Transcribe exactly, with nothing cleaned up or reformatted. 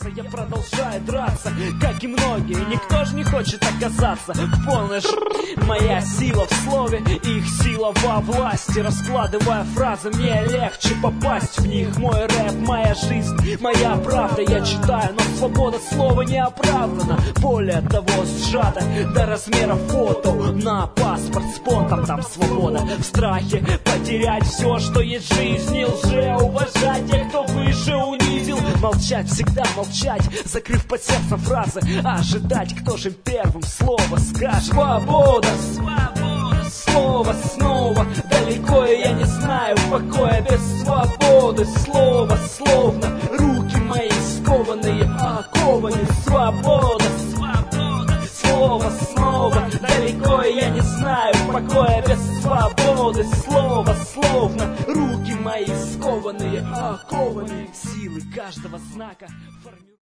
сдаться. Я продолжаю драться, как и многие. Никто же не хочет оказаться в полной ж... Моя сила в слове, их сила во власти. Раскладывая фразы, мне легче попасть в них. Мой рэп, моя жизнь, моя правда. Я читаю, но свобода слова не оправдана. Более того, сжата до размера фото. На паспорт с понтом там свобода. В страхе потерять все, что есть в жизни. Лже уважать тех, кто выше унизил. Молчать, всегда молчать, закрыв под сердцем фразы. Ожидать, кто же первым слово скажет. Свобода, свобода, слово снова. Далеко и я не знаю покоя без свободы. Слово словно руки мои скованные оковами. Свобода, свобода, слово снова. Далеко и я не знаю покоя без свободы. Слово словно руки мои скованные оковами. Силы каждого знака формируют.